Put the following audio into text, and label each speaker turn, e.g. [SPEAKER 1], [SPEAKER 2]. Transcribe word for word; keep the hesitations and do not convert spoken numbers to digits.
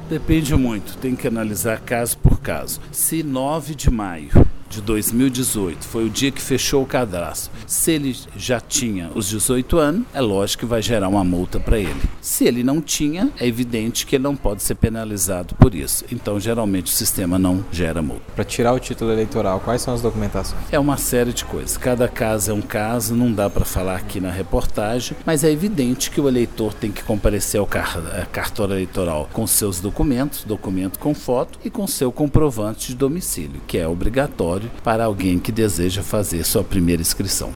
[SPEAKER 1] Depende muito, tem que analisar caso por caso. Se nove de maio de dois mil e dezoito foi o dia que fechou o cadastro, se ele já tinha os dezoito anos, é lógico que vai gerar uma multa para ele. Se ele não tinha, é evidente que ele não pode ser penalizado por isso. Então, geralmente, o sistema não gera multa.
[SPEAKER 2] Para tirar o título eleitoral, quais são as documentações?
[SPEAKER 1] É uma série de coisas. Cada caso é um caso, não dá para falar aqui na reportagem, mas é evidente que o eleitor tem que comparecer ao car- cartório eleitoral com seus documentos, documento com foto e com seu comprovante de domicílio, que é obrigatório para alguém que deseja fazer sua primeira inscrição.